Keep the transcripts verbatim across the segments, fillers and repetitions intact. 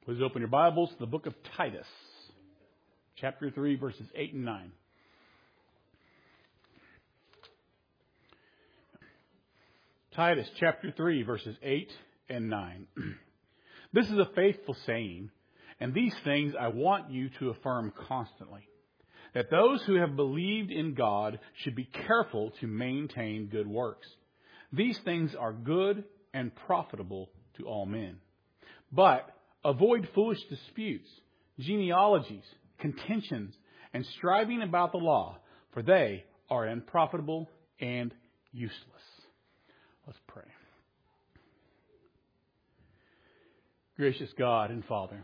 Please open your Bibles to the book of Titus, chapter three, verses eight and nine. Titus, chapter three, verses eight and nine. This is a faithful saying, and these things I want you to affirm constantly, that those who have believed in God should be careful to maintain good works. These things are good and profitable to all men. But avoid foolish disputes, genealogies, contentions, and striving about the law, for they are unprofitable and useless. Let's pray. Gracious God and Father,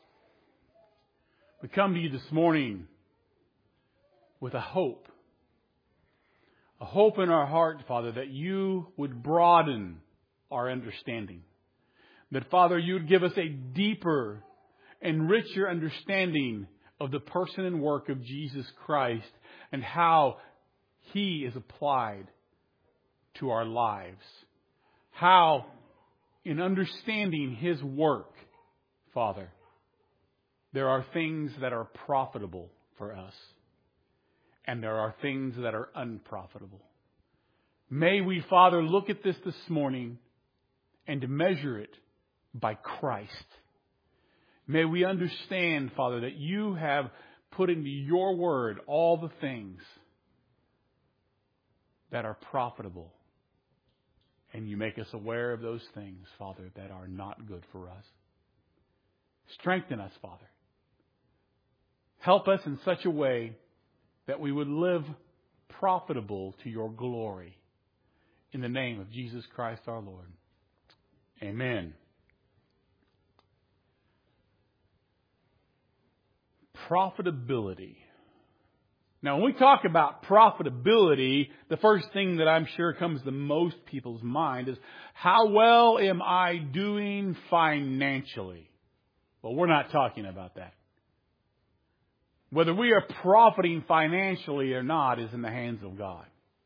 we come to you this morning with a hope. A hope in our heart, Father, that you would broaden our understanding. That, Father, you would give us a deeper and richer understanding of the person and work of Jesus Christ and how He is applied to our lives. How, in understanding His work, Father, there are things that are profitable for us, and there are things that are unprofitable. May we, Father, look at this this morning and measure it by Christ. May we understand, Father, that you have put into your word all the things that are profitable. And you make us aware of those things, Father, that are not good for us. Strengthen us, Father. Help us in such a way that we would live profitable to your glory. In the name of Jesus Christ our Lord. Amen. Profitability. Now, when we talk about profitability, the first thing that I'm sure comes to most people's mind is, how well am I doing financially? Well, we're not talking about that. Whether we are profiting financially or not is in the hands of God.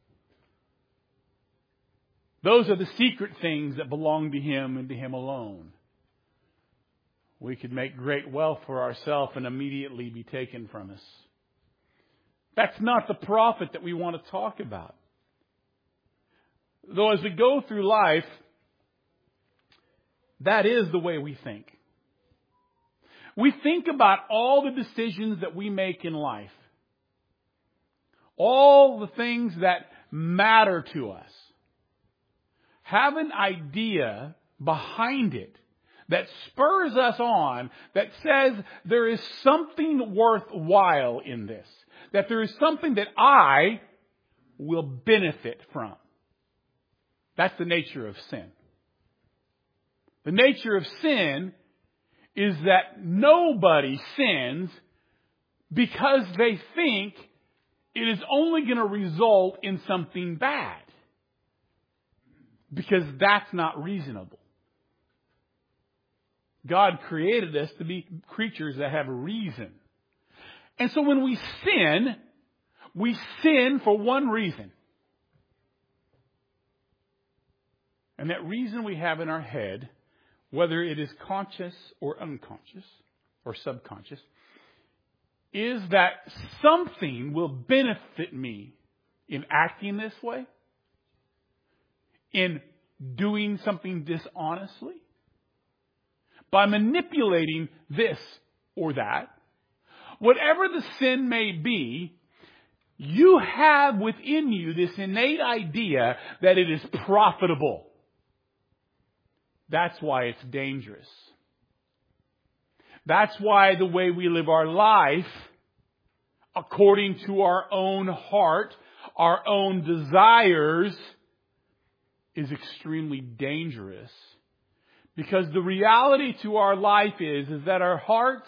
Those are the secret things that belong to Him and to Him alone. We could make great wealth for ourselves and immediately be taken from us. That's not the profit that we want to talk about. Though as we go through life, that is the way we think. We think about all the decisions that we make in life. All the things that matter to us. Have an idea behind it that spurs us on, that says there is something worthwhile in this. That there is something that I will benefit from. That's the nature of sin. The nature of sin is that nobody sins because they think it is only going to result in something bad. Because that's not reasonable. God created us to be creatures that have reason. And so when we sin, we sin for one reason. And that reason we have in our head, whether it is conscious or unconscious or subconscious, is that something will benefit me in acting this way, in doing something dishonestly, by manipulating this or that. Whatever the sin may be, you have within you this innate idea that it is profitable. That's why it's dangerous. That's why the way we live our life, according to our own heart, our own desires, is extremely dangerous. Because the reality to our life is, is that our hearts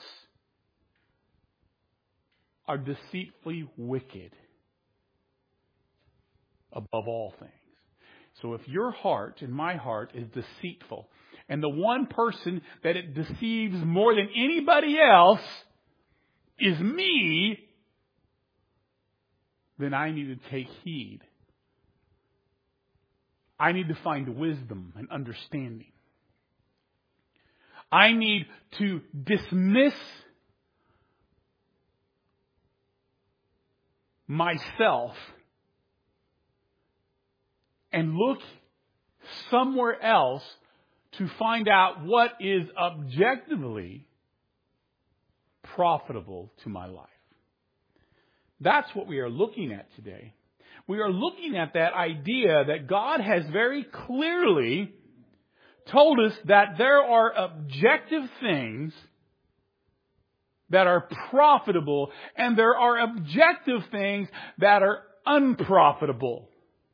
are deceitfully wicked above all things. So if your heart and my heart is deceitful, and the one person that it deceives more than anybody else is me, then I need to take heed. I need to find wisdom and understanding. I need to dismiss myself and look somewhere else to find out what is objectively profitable to my life. That's what we are looking at today. We are looking at that idea that God has very clearly told us that there are objective things that are profitable and there are objective things that are unprofitable.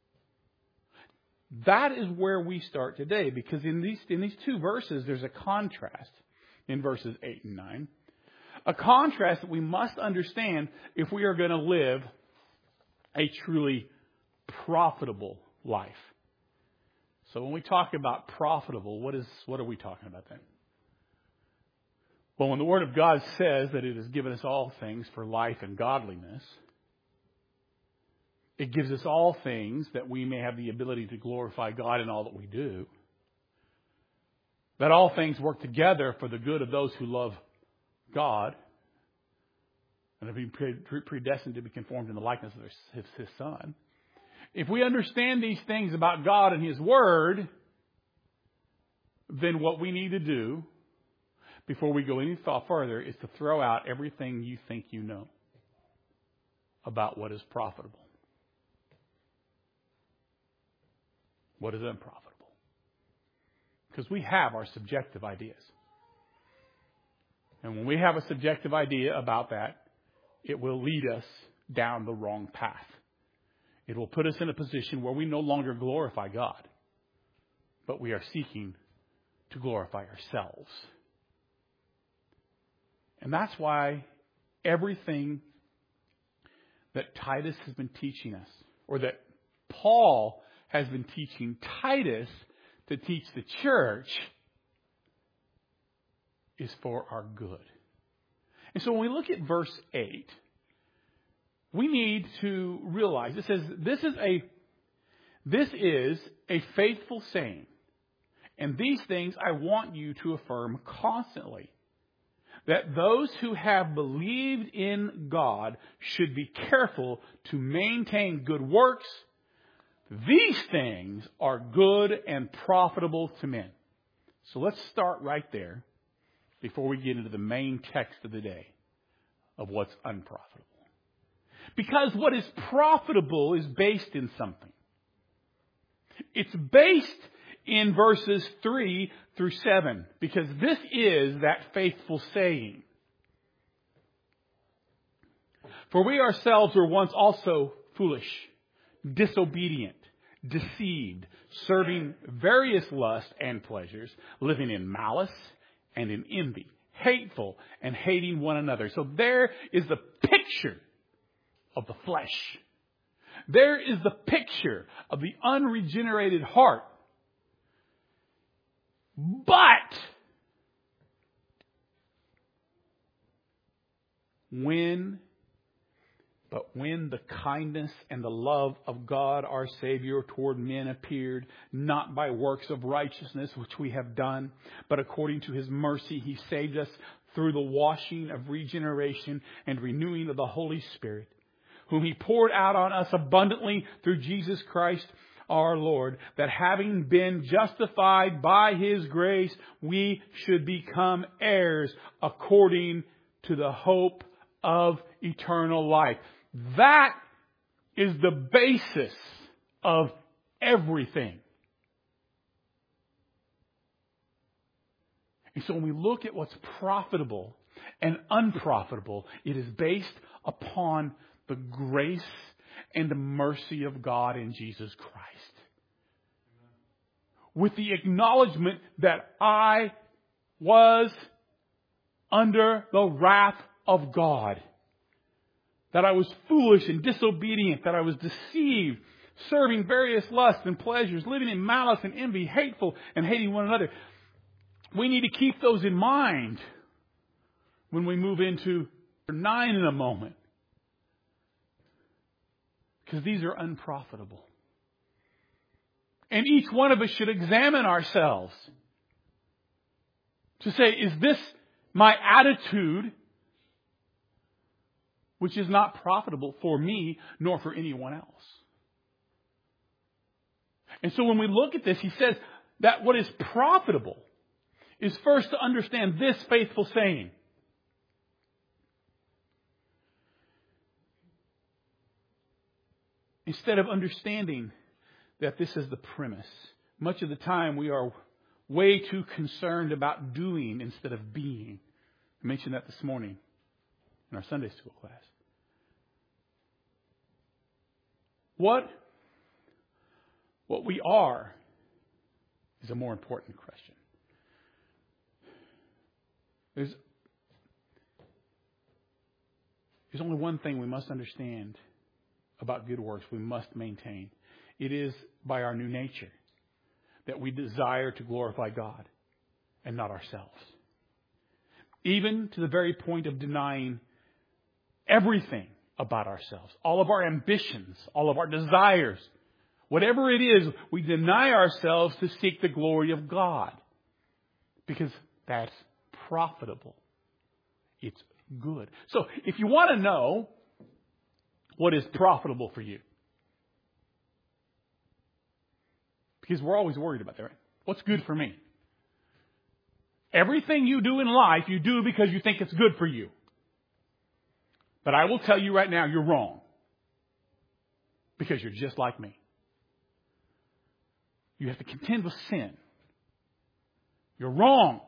That is where we start today, because in these in these two verses there's a contrast in verses eight and nine. A contrast that we must understand if we are going to live a truly profitable life. So when we talk about profitable, what is what are we talking about then? Well, when the Word of God says that it has given us all things for life and godliness, it gives us all things that we may have the ability to glorify God in all that we do. That all things work together for the good of those who love God and have been predestined to be conformed in the likeness of his, his Son. If we understand these things about God and His Word, then what we need to do before we go any thought further is to throw out everything you think you know about what is profitable. What is unprofitable? Because we have our subjective ideas. And when we have a subjective idea about that, it will lead us down the wrong path. It will put us in a position where we no longer glorify God, but we are seeking to glorify ourselves. And that's why everything that Titus has been teaching us, or that Paul has been teaching Titus to teach the church, is for our good. And so when we look at verse eight, we need to realize it says this is a this is a faithful saying. And these things I want you to affirm constantly. That those who have believed in God should be careful to maintain good works. These things are good and profitable to men. So let's start right there before we get into the main text of the day of what's unprofitable. Because what is profitable is based in something. It's based in verses three through seven, because this is that faithful saying. For we ourselves were once also foolish, disobedient, deceived, serving various lusts and pleasures, living in malice and in envy, hateful and hating one another. So there is the picture of the flesh. There is the picture of the unregenerated heart. But when But when the kindness and the love of God our Savior toward men appeared, not by works of righteousness which we have done, but according to His mercy He saved us through the washing of regeneration and renewing of the Holy Spirit, whom He poured out on us abundantly through Jesus Christ our Lord, that having been justified by His grace, we should become heirs according to the hope of eternal life. That is the basis of everything. And so when we look at what's profitable and unprofitable, it is based upon the grace and the mercy of God in Jesus Christ. With the acknowledgement that I was under the wrath of God. That I was foolish and disobedient. That I was deceived, serving various lusts and pleasures, living in malice and envy, hateful and hating one another. We need to keep those in mind when we move into nine in a moment. Because these are unprofitable. And each one of us should examine ourselves. To say, is this my attitude, which is not profitable for me nor for anyone else? And so when we look at this, he says that what is profitable is first to understand this faithful saying. Instead of understanding that this is the premise, much of the time we are way too concerned about doing instead of being. I mentioned that this morning in our Sunday school class. What, what we are is a more important question. There's, there's only one thing we must understand about good works we must maintain. It is by our new nature that we desire to glorify God and not ourselves. Even to the very point of denying everything about ourselves. All of our ambitions, all of our desires. Whatever it is, we deny ourselves to seek the glory of God. Because that's profitable. It's good. So if you want to know what is profitable for you, because we're always worried about that, right? What's good for me? Everything you do in life, you do because you think it's good for you. But I will tell you right now, you're wrong. Because you're just like me. You have to contend with sin. You're wrong.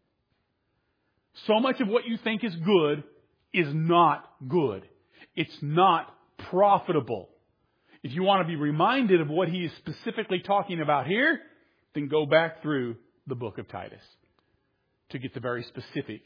So much of what you think is good is not good. It's not profitable. If you want to be reminded of what he is specifically talking about here, then go back through the book of Titus to get the very specific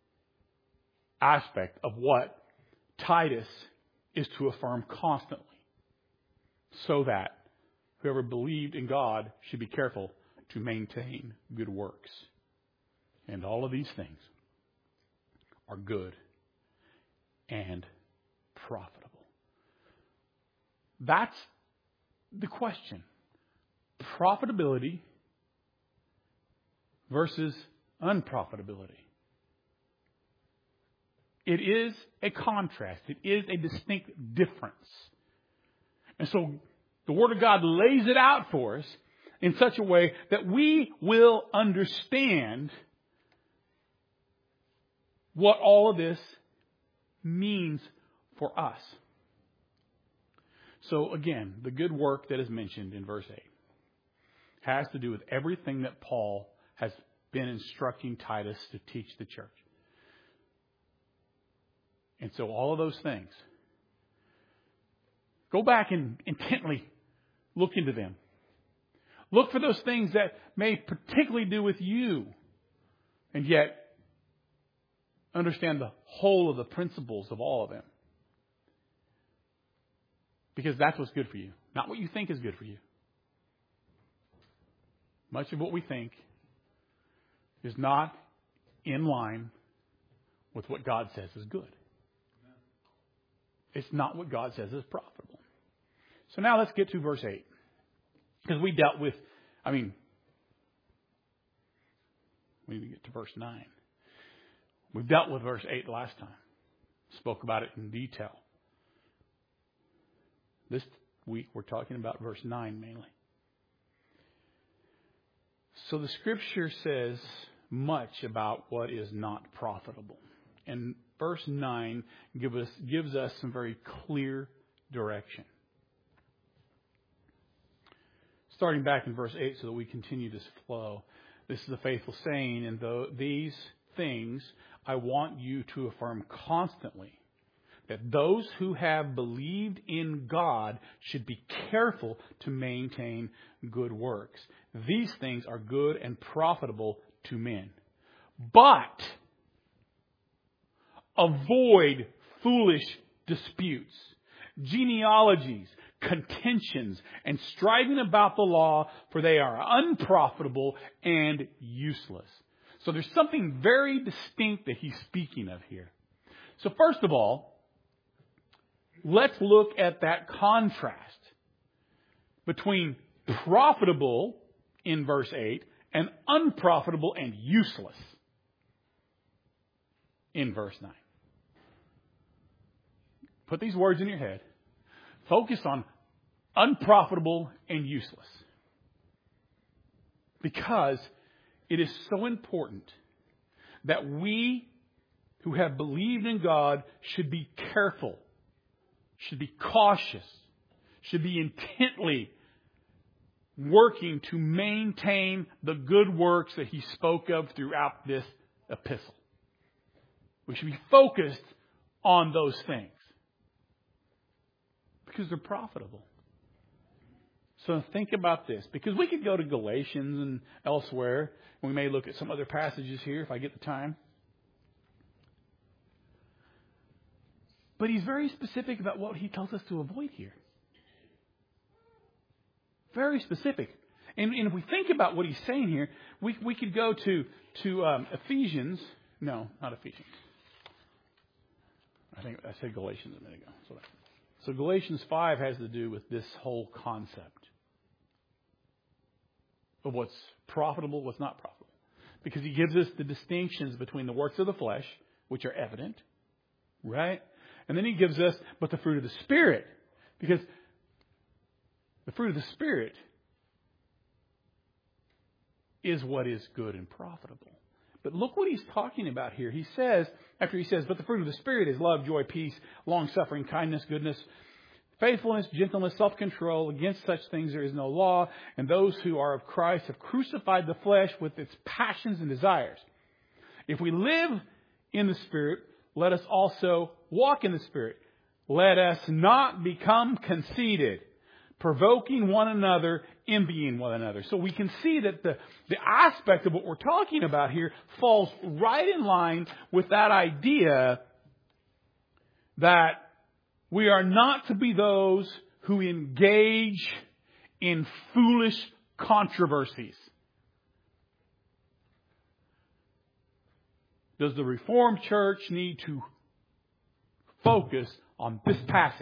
aspect of what Titus is to affirm constantly, so that whoever believed in God should be careful to maintain good works. And all of these things are good and profitable. That's the question. Profitability versus unprofitability. It is a contrast. It is a distinct difference. And so the Word of God lays it out for us in such a way that we will understand what all of this means for us. So again, the good work that is mentioned in verse eight has to do with everything that Paul has been instructing Titus to teach the church. And so all of those things, go back and intently look into them. Look for those things that may particularly do with you, and yet understand the whole of the principles of all of them. Because that's what's good for you, not what you think is good for you. Much of what we think is not in line with what God says is good. It's not what God says is profitable. So now let's get to verse eight. Because we dealt with, I mean, we didn't get to verse nine. We dealt with verse eight last time. Spoke about it in detail. This week we're talking about verse nine mainly. So the Scripture says much about what is not profitable. And verse nine give us, gives us some very clear direction. Starting back in verse eight so that we continue this flow. This is a faithful saying, and though these things I want you to affirm constantly, that those who have believed in God should be careful to maintain good works. These things are good and profitable to men. But avoid foolish disputes, genealogies, contentions, and striving about the law, for they are unprofitable and useless. So there's something very distinct that he's speaking of here. So first of all, let's look at that contrast between profitable in verse eight and unprofitable and useless in verse nine. Put these words in your head. Focus on unprofitable and useless. Because it is so important that we who have believed in God should be careful, should be cautious, should be intently working to maintain the good works that He spoke of throughout this epistle. We should be focused on those things because they're profitable. So think about this, because we could go to Galatians and elsewhere. We may look at some other passages here if I get the time. But he's very specific about what he tells us to avoid here. Very specific. And, and if we think about what he's saying here, we we could go to, to um, Ephesians. No, not Ephesians. I think I said Galatians a minute ago. So, so Galatians five has to do with this whole concept of what's profitable, what's not profitable. Because he gives us the distinctions between the works of the flesh, which are evident, right? And then he gives us, but the fruit of the Spirit. Because the fruit of the Spirit is what is good and profitable. But look what he's talking about here. He says, after he says, but the fruit of the Spirit is love, joy, peace, long-suffering, kindness, goodness, faithfulness, gentleness, self-control. Against such things there is no law. And those who are of Christ have crucified the flesh with its passions and desires. If we live in the Spirit, let us also walk in the Spirit. Let us not become conceited, provoking one another, envying one another. So we can see that the, the aspect of what we're talking about here falls right in line with that idea that we are not to be those who engage in foolish controversies. Does the Reformed Church need to focus on this passage?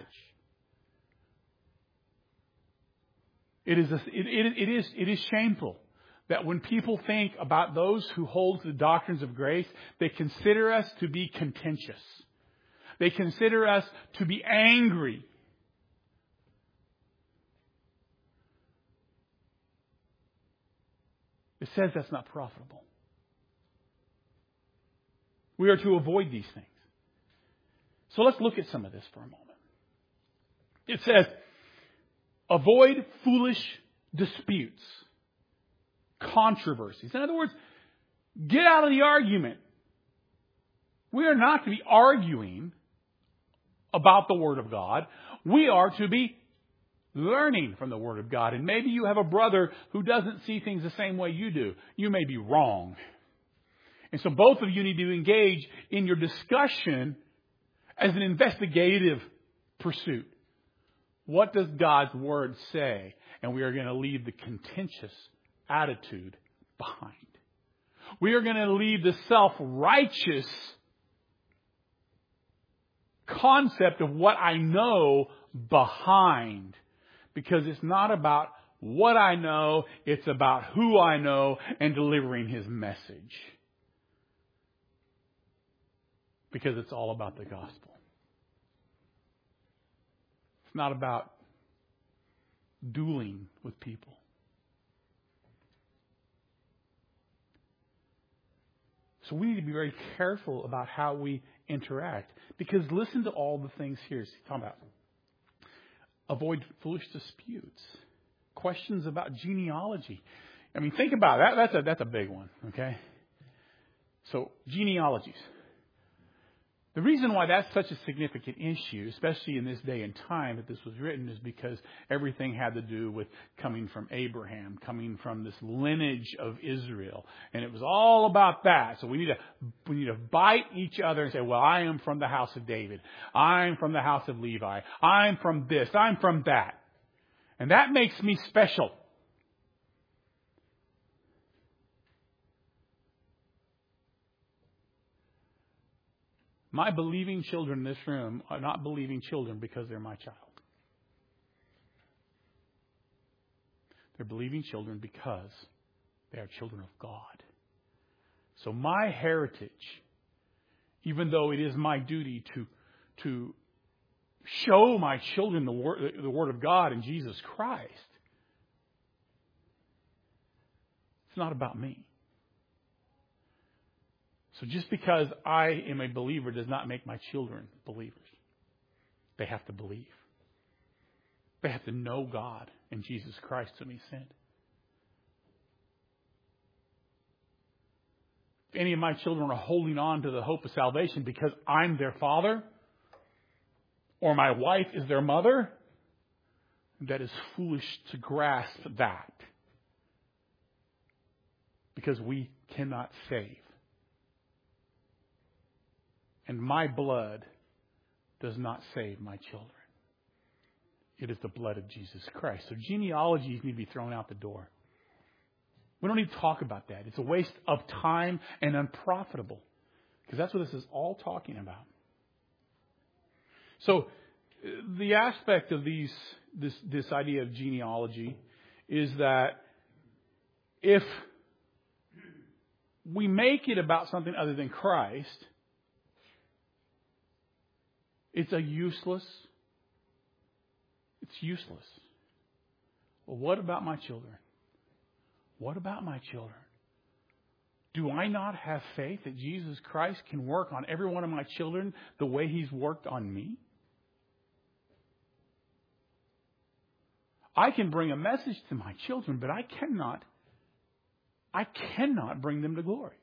It is, a, it, it, it is, it is shameful that when people think about those who hold to the doctrines of grace, they consider us to be contentious. They consider us to be angry. It says that's not profitable. We are to avoid these things. So let's look at some of this for a moment. It says, avoid foolish disputes, controversies. In other words, get out of the argument. We are not to be arguing about the Word of God. We are to be learning from the Word of God. And maybe you have a brother who doesn't see things the same way you do. You may be wrong. And so both of you need to engage in your discussion as an investigative pursuit. What does God's Word say? And we are going to leave the contentious attitude behind. We are going to leave the self-righteous concept of what I know behind. Because it's not about what I know, it's about who I know and delivering His message. Because it's all about the gospel. It's not about dueling with people. So we need to be very careful about how we interact. Because listen to all the things here. He's talking about avoid foolish disputes. Questions about genealogy. I mean, think about that. That's a, that's a big one. Okay? So, genealogies. The reason why that's such a significant issue, especially in this day and time that this was written, is because everything had to do with coming from Abraham, coming from this lineage of Israel. And it was all about that. So we need to we need to bite each other and say, well, I am from the house of David. I'm from the house of Levi. I'm from this. I'm from that. And that makes me special. My believing children in this room are not believing children because they're my child. They're believing children because they are children of God. So my heritage even though it is my duty to, to show my children the word, the Word of God and Jesus Christ, it's not about me. So just because I am a believer does not make my children believers. They have to believe. They have to know God and Jesus Christ whom He sent. If any of my children are holding on to the hope of salvation because I'm their father or my wife is their mother, that is foolish to grasp that. Because we cannot save. And my blood does not save my children. It is the blood of Jesus Christ. So genealogies need to be thrown out the door. We don't need to talk about that. It's a waste of time and unprofitable. Because that's what this is all talking about. So the aspect of these this this idea of genealogy is that if we make it about something other than Christ, it's a useless, it's useless. Well, what about my children? What about my children? Do I not have faith that Jesus Christ can work on every one of my children the way He's worked on me? I can bring a message to my children, but I cannot, I cannot bring them to glory.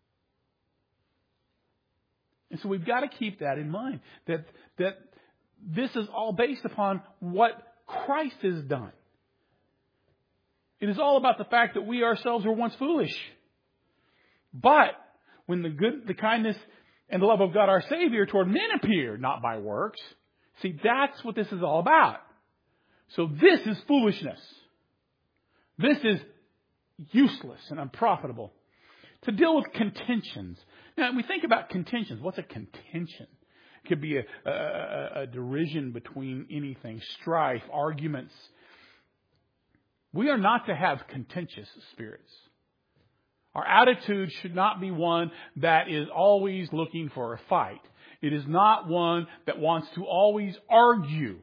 And so we've got to keep that in mind, that, that this is all based upon what Christ has done. It is all about the fact that we ourselves were once foolish. But when the good, the kindness and the love of God our Savior toward men appeared, not by works. See, that's what this is all about. So this is foolishness. This is useless and unprofitable. To deal with contentions. Now, when we think about contentions, what's a contention? It could be a, a, a derision between anything, strife, arguments. We are not to have contentious spirits. Our attitude should not be one that is always looking for a fight. It is not one that wants to always argue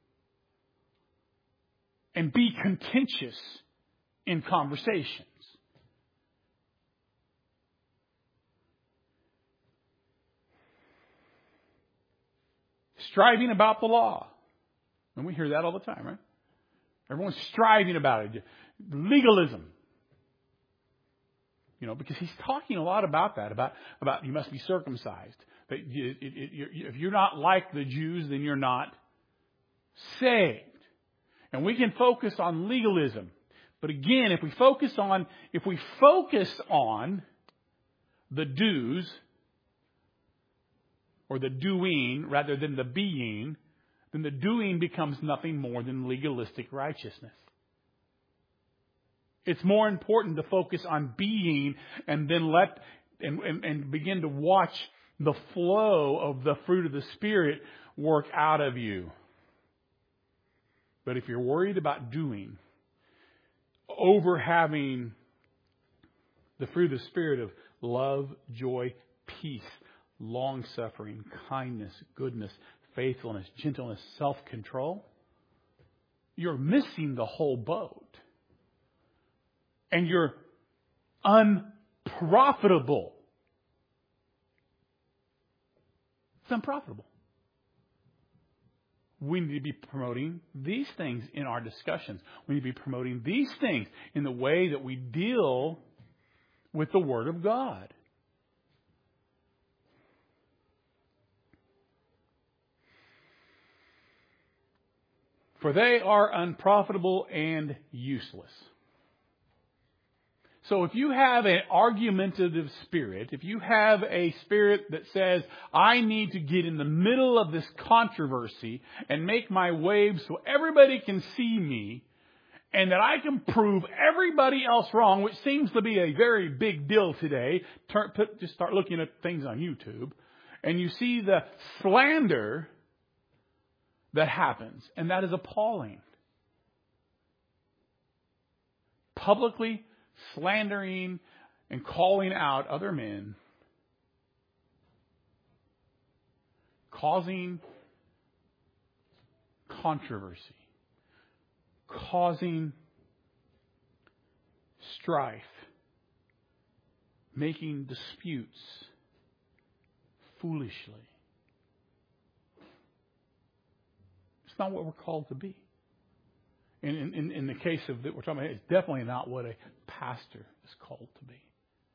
and be contentious in conversations. Striving about the law. And we hear that all the time, right? Everyone's striving about it. Legalism. You know, because he's talking a lot about that, about, about you must be circumcised. That you, it, it, you're, if you're not like the Jews, then you're not saved. And we can focus on legalism. But again, if we focus on, if we focus on the do's, or the doing rather than the being, then the doing becomes nothing more than legalistic righteousness. It's more important to focus on being and then let and, and, and begin to watch the flow of the fruit of the Spirit work out of you. But if you're worried about doing, over having the fruit of the Spirit of love, joy, peace, long-suffering, kindness, goodness, faithfulness, gentleness, self-control, you're missing the whole boat. And you're unprofitable. It's unprofitable. We need to be promoting these things in our discussions. We need to be promoting these things in the way that we deal with the Word of God. For they are unprofitable and useless. So if you have an argumentative spirit, if you have a spirit that says, I need to get in the middle of this controversy and make my waves so everybody can see me, and that I can prove everybody else wrong, which seems to be a very big deal today. Turn, put, just start looking at things on YouTube, and you see the slander that happens, and that is appalling. Publicly slandering and calling out other men causing controversy, causing strife, making disputes foolishly. It's not what we're called to be. In, in, in the case of that we're talking about, it's definitely not what a pastor is called to be.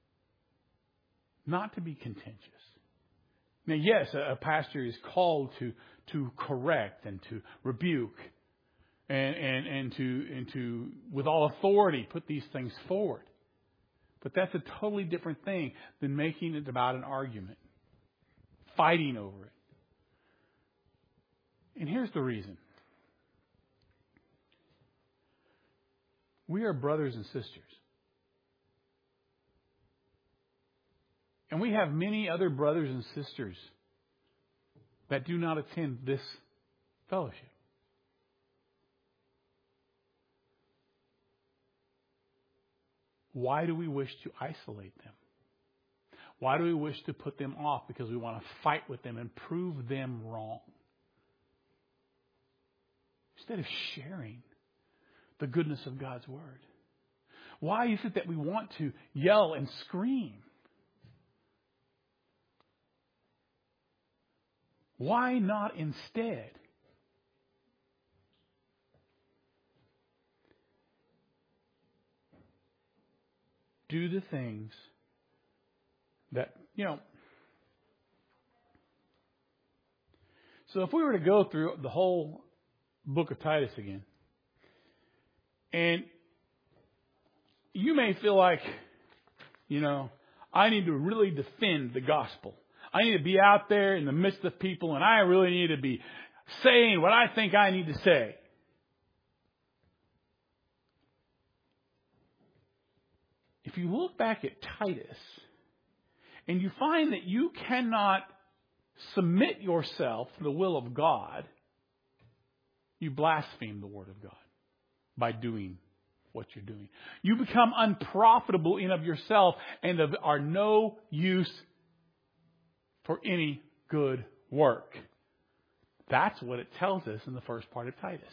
Not to be contentious. Now, yes, a, a pastor is called to to correct and to rebuke and, and, and to and to with all authority put these things forward. But that's a totally different thing than making it about an argument, fighting over it. And here's the reason. We are brothers and sisters. And we have many other brothers and sisters that do not attend this fellowship. Why do we wish to isolate them? Why do we wish to put them off? Because we want to fight with them and prove them wrong. Instead of sharing the goodness of God's Word. Why is it that we want to yell and scream? Why not instead do the things that, you know, so if we were to go through the whole book of Titus again, and you may feel like, you know, I need to really defend the gospel. I need to be out there in the midst of people, and I really need to be saying what I think I need to say. If you look back at Titus, and you find that you cannot submit yourself to the will of God, you blaspheme the Word of God by doing what you're doing. You become unprofitable in of yourself and of, are no use for any good work. That's what it tells us in the first part of Titus.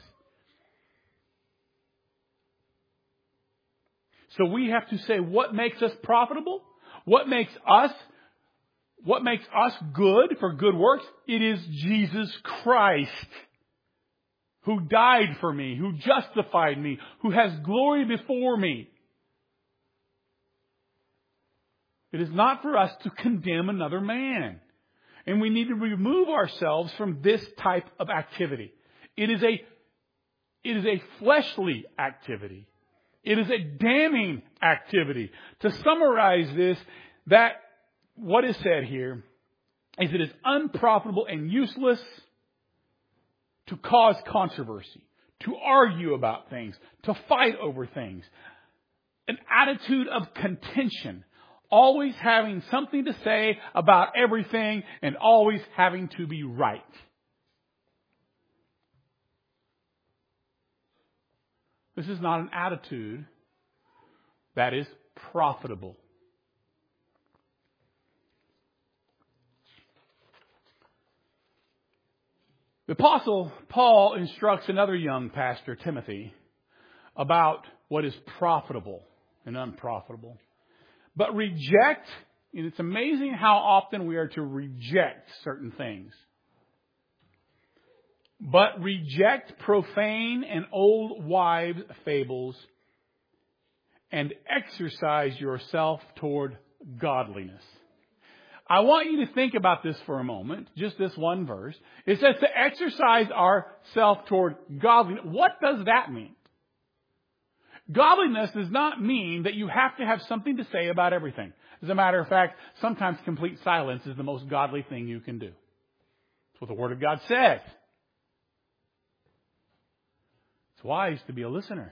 So we have to say what makes us profitable? What makes us what makes us good for good works? It is Jesus Christ, who died for me, who justified me, who has glory before me. It is not for us to condemn another man. And we need to remove ourselves from this type of activity. It is a, it is a fleshly activity. It is a damning activity. To summarize this, that what is said here is it is unprofitable and useless to cause controversy, to argue about things, to fight over things. An attitude of contention, always having something to say about everything and always having to be right. This is not an attitude that is profitable. The Apostle Paul instructs another young pastor, Timothy, about what is profitable and unprofitable. But reject, and it's amazing how often we are to reject certain things. But reject profane and old wives' fables and exercise yourself toward godliness. I want you to think about this for a moment, just this one verse. It says to exercise ourselves toward godliness. What does that mean? Godliness does not mean that you have to have something to say about everything. As a matter of fact, sometimes complete silence is the most godly thing you can do. That's what the Word of God says. It's wise to be a listener.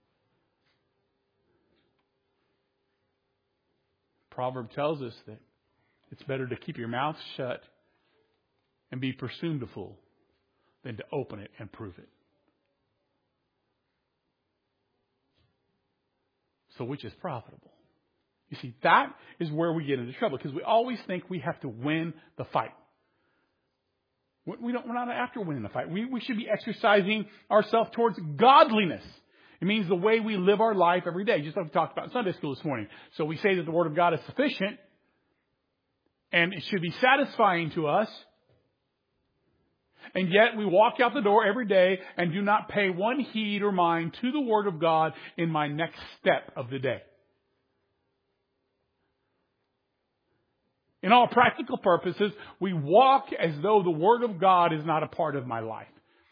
Proverb tells us that it's better to keep your mouth shut and be presumed a fool than to open it and prove it. So which is profitable? You see, that is where we get into trouble because we always think we have to win the fight. We don't, we're not after winning the fight. We, we should be exercising ourselves towards godliness. It means the way we live our life every day, just like we talked about in Sunday school this morning. So we say that the Word of God is sufficient, and it should be satisfying to us. And yet we walk out the door every day and do not pay one heed or mind to the Word of God in my next step of the day. In all practical purposes, we walk as though the Word of God is not a part of my life.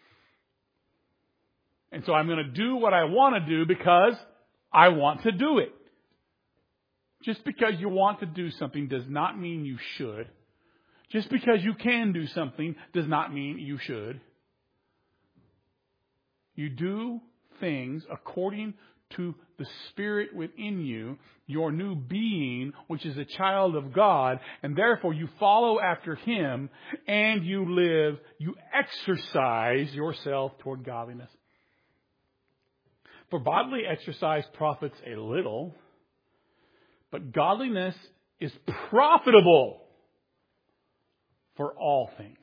And so I'm going to do what I want to do because I want to do it. Just because you want to do something does not mean you should. Just because you can do something does not mean you should. You do things according to the Spirit within you, your new being, which is a child of God, and therefore you follow after Him, and you live, you exercise yourself toward godliness. For bodily exercise profits a little, but godliness is profitable for all things.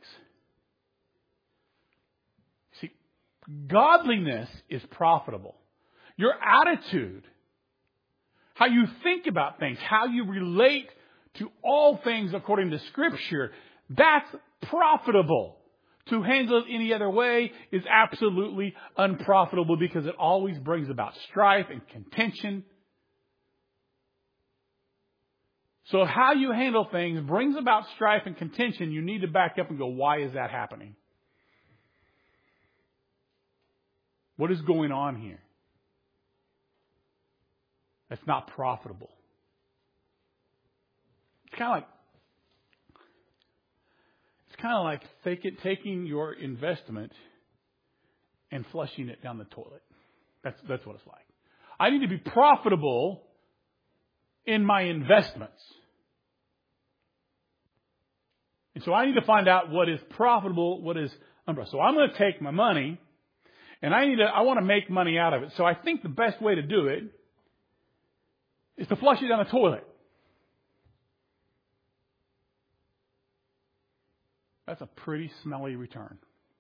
See, godliness is profitable. Your attitude, how you think about things, how you relate to all things according to Scripture, that's profitable. To handle it any other way is absolutely unprofitable because it always brings about strife and contention. So how you handle things brings about strife and contention. You need to back up and go, why is that happening? What is going on here? That's not profitable. It's kind of like it's kind of like take it, taking your investment and flushing it down the toilet. That's that's what it's like. I need to be profitable in my investments. And so I need to find out what is profitable, what is unprofitable. So I'm going to take my money and I need to I want to make money out of it. So I think the best way to do it is to flush it down the toilet. That's a pretty smelly return.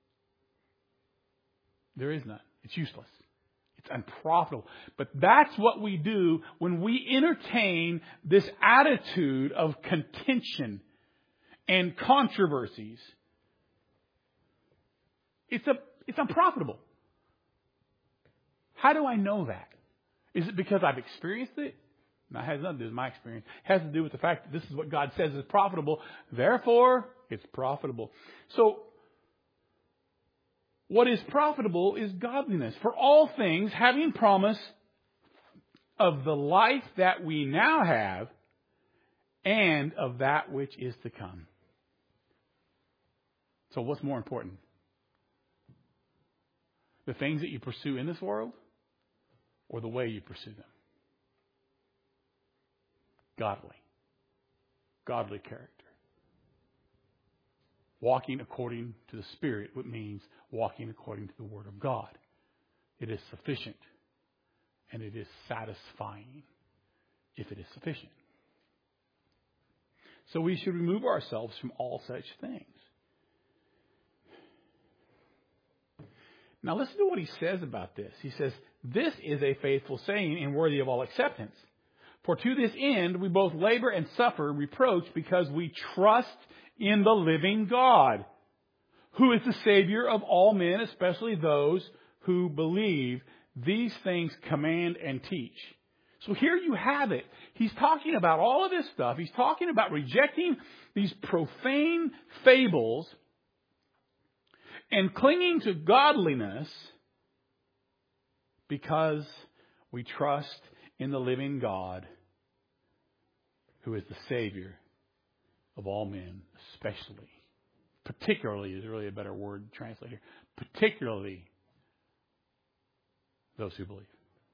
There is none. It's useless. It's unprofitable. But that's what we do when we entertain this attitude of contention and controversies. It's a it's unprofitable. How do I know that? Is it because I've experienced it? Now, it has nothing to do with my experience. It has to do with the fact that this is what God says is profitable. Therefore, it's profitable. So, what is profitable is godliness. For all things, having promise of the life that we now have and of that which is to come. So, what's more important? The things that you pursue in this world or the way you pursue them? Godly. Godly character. Walking according to the Spirit, which means walking according to the Word of God. It is sufficient. And it is satisfying if it is sufficient. So we should remove ourselves from all such things. Now listen to what he says about this. He says, this is a faithful saying and worthy of all acceptance. For to this end we both labor and suffer reproach because we trust in the living God, who is the Savior of all men, especially those who believe. These things command and teach. So here you have it. He's talking about all of this stuff. He's talking about rejecting these profane fables and clinging to godliness because we trust in the living God, who is the Savior of all men, especially, particularly is really a better word translated here, particularly those who believe.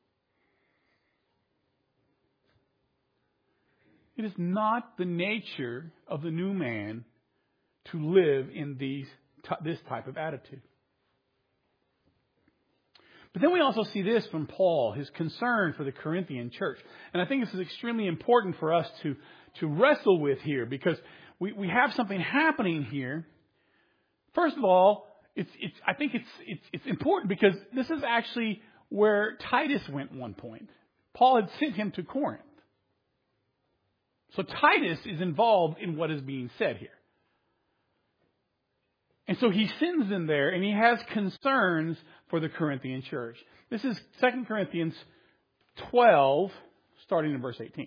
It is not the nature of the new man to live in these this type of attitude. But then we also see this from Paul, his concern for the Corinthian church. And I think this is extremely important for us to, to wrestle with here, because we, we have something happening here. First of all, it's, it's, I think it's, it's, it's important because this is actually where Titus went at one point. Paul had sent him to Corinth. So Titus is involved in what is being said here. And so he sends them there, and he has concerns for the Corinthian church. This is Second Corinthians twelve, starting in verse eighteen.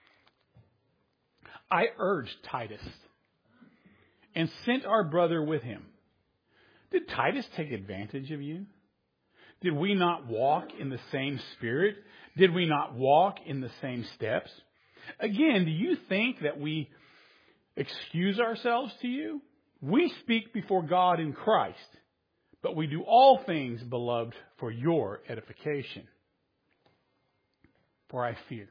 I urged Titus and sent our brother with him. Did Titus take advantage of you? Did we not walk in the same spirit? Did we not walk in the same steps? Again, do you think that we excuse ourselves to you? We speak before God in Christ, but we do all things, beloved, for your edification. For I fear.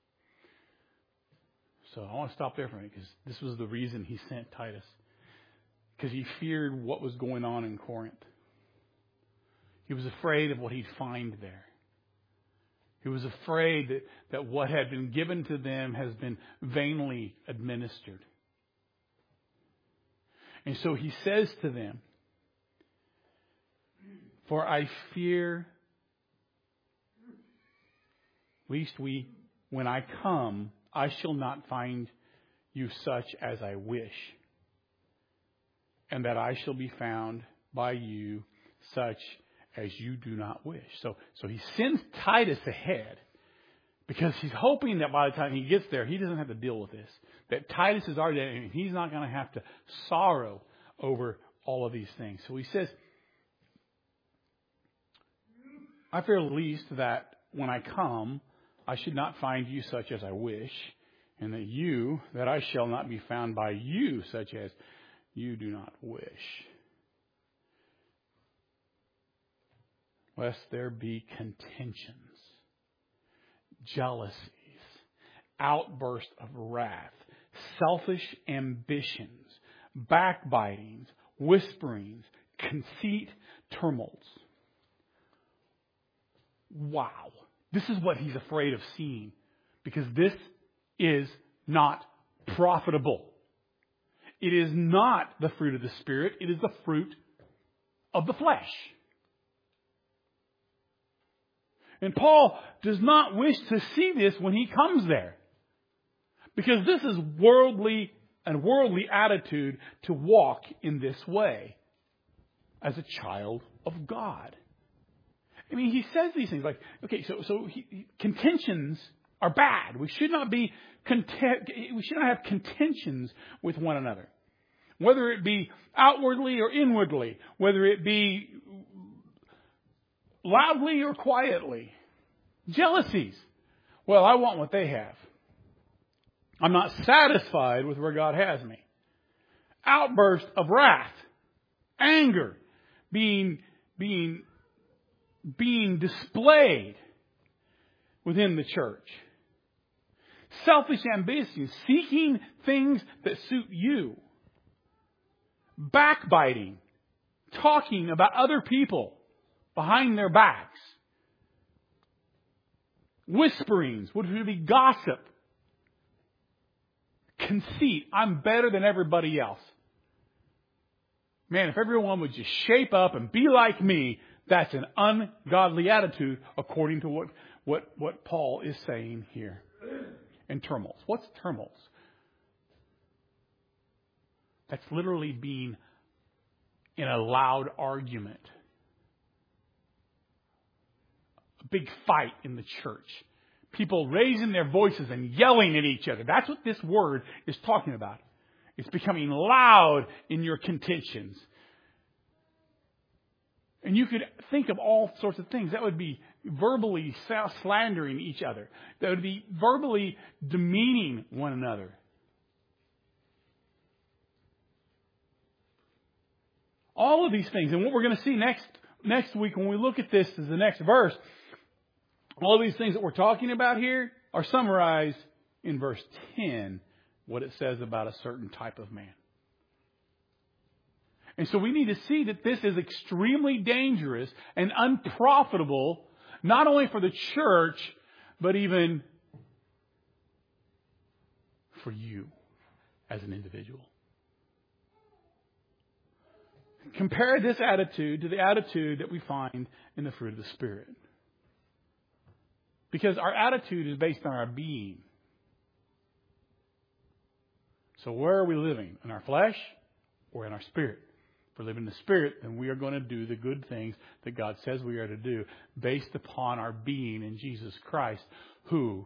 So I want to stop there for a minute because this was the reason he sent Titus. Because he feared what was going on in Corinth. He was afraid of what he'd find there. He was afraid that, that what had been given to them has been vainly administered. And so he says to them, for I fear, lest we, when I come, I shall not find you such as I wish, and that I shall be found by you such as you do not wish. So, so he sends Titus ahead because he's hoping that by the time he gets there, he doesn't have to deal with this. That Titus is already there and he's not going to have to sorrow over all of these things. So he says, I fear least that when I come, I should not find you such as I wish, and that you, that I shall not be found by you such as you do not wish. Lest there be contentions, jealousies, outbursts of wrath, selfish ambitions, backbitings, whisperings, conceit, tumults. Wow. This is what he's afraid of seeing. Because this is not profitable. It is not the fruit of the Spirit. It is the fruit of the flesh. And Paul does not wish to see this when he comes there. Because this is worldly and worldly attitude to walk in this way as a child of God. I mean, he says these things like, okay, so so he, contentions are bad. We should not be content. We should not have contentions with one another, whether it be outwardly or inwardly, whether it be loudly or quietly. Jealousies. Well, I want what they have. I'm not satisfied with where God has me. Outburst of wrath, anger, being being being displayed within the church. Selfish ambition, seeking things that suit you. Backbiting, talking about other people behind their backs. Whisperings, would it be gossip? Conceit, I'm better than everybody else. Man, if everyone would just shape up and be like me, that's an ungodly attitude according to what, what, what Paul is saying here. And tumults. What's tumults? That's literally being in a loud argument. A big fight in the church. People raising their voices and yelling at each other. That's what this word is talking about. It's becoming loud in your contentions. And you could think of all sorts of things. That would be verbally slandering each other. That would be verbally demeaning one another. All of these things. And what we're going to see next next week when we look at this is the next verse. All of these things that we're talking about here are summarized in verse ten, what it says about a certain type of man. And so we need to see that this is extremely dangerous and unprofitable, not only for the church, but even for you as an individual. compare this attitude to the attitude that we find in the fruit of the Spirit. Because our attitude is based on our being. So where are we living? In our flesh or in our spirit? If we're living in the Spirit, then we are going to do the good things that God says we are to do based upon our being in Jesus Christ, who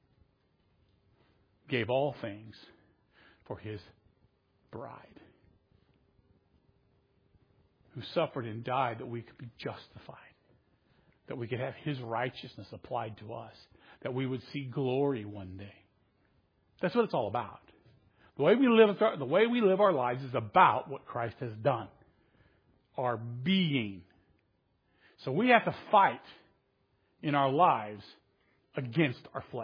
gave all things for His bride. Who suffered and died that we could be justified. That we could have His righteousness applied to us. That we would see glory one day. That's what it's all about. The way we live, the way we live our lives is about what Christ has done. Our being. So we have to fight in our lives against our flesh.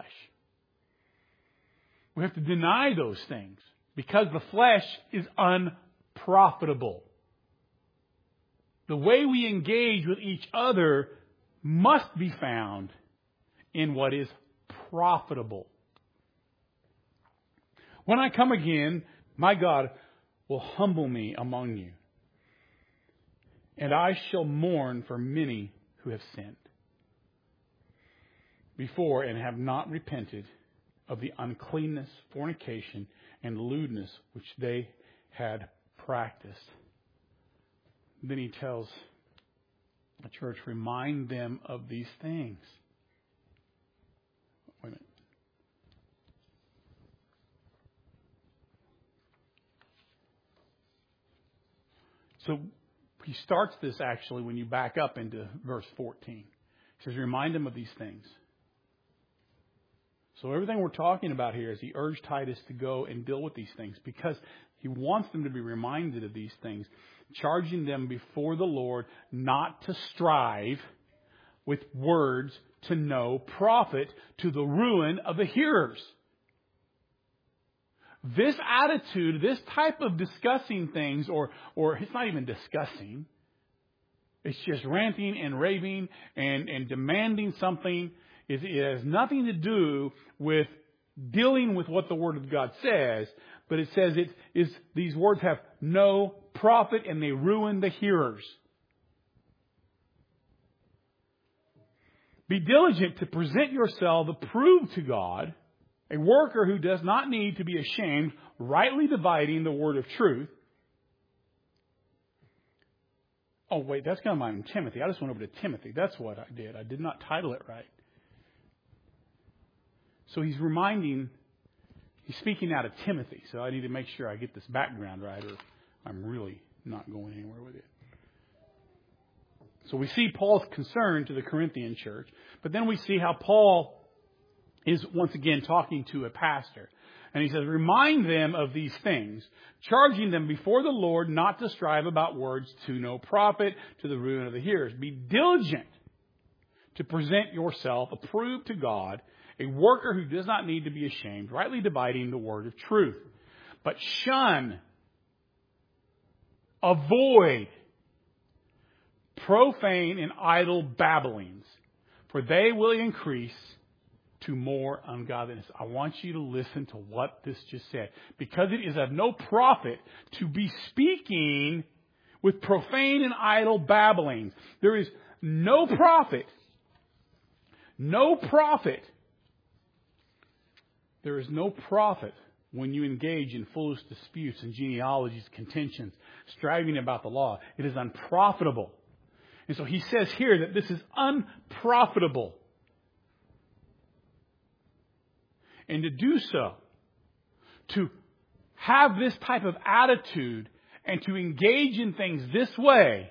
We have to deny those things because the flesh is unprofitable. The way we engage with each other must be found in what is profitable. When I come again, my God will humble me among you, and I shall mourn for many who have sinned before and have not repented of the uncleanness, fornication, and lewdness which they had practiced. Then he tells the church, remind them of these things. Wait a minute. So he starts this actually when you back up into verse fourteen. He says, remind them of these things. So everything we're talking about here is he urged Titus to go and deal with these things because he wants them to be reminded of these things, charging them before the Lord not to strive with words to no profit to the ruin of the hearers. This attitude, this type of discussing things, or or it's not even discussing, it's just ranting and raving and, and demanding something. It, it has nothing to do with dealing with what the Word of God says, but it says it is these words have no profit and they ruin the hearers. Be diligent to present yourself approved to God, a worker who does not need to be ashamed, rightly dividing the word of truth. Oh, wait, that's going to mind Timothy. I just went over to Timothy. That's what I did. I did not title it right. So he's reminding, he's speaking out of Timothy. So I need to make sure I get this background right or I'm really not going anywhere with it. So we see Paul's concern to the Corinthian church, but then we see how Paul is once again talking to a pastor. And he says, remind them of these things, charging them before the Lord not to strive about words to no profit, to the ruin of the hearers. Be diligent to present yourself approved to God, a worker who does not need to be ashamed, rightly dividing the word of truth. But shun, avoid profane and idle babblings, for they will increase to more ungodliness. I want you to listen to what this just said. Because it is of no profit to be speaking with profane and idle babblings. There is no profit. No profit. There is no profit when you engage in foolish disputes and genealogies, contentions, striving about the law. It is unprofitable. And so he says here that this is unprofitable. And to do so, to have this type of attitude and to engage in things this way,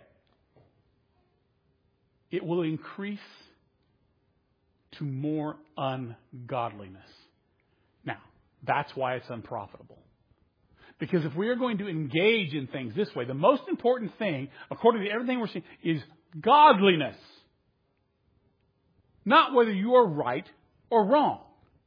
it will increase to more ungodliness. Now, that's why it's unprofitable. Because if we are going to engage in things this way, the most important thing, according to everything we're seeing, is godliness. Not whether you are right or wrong.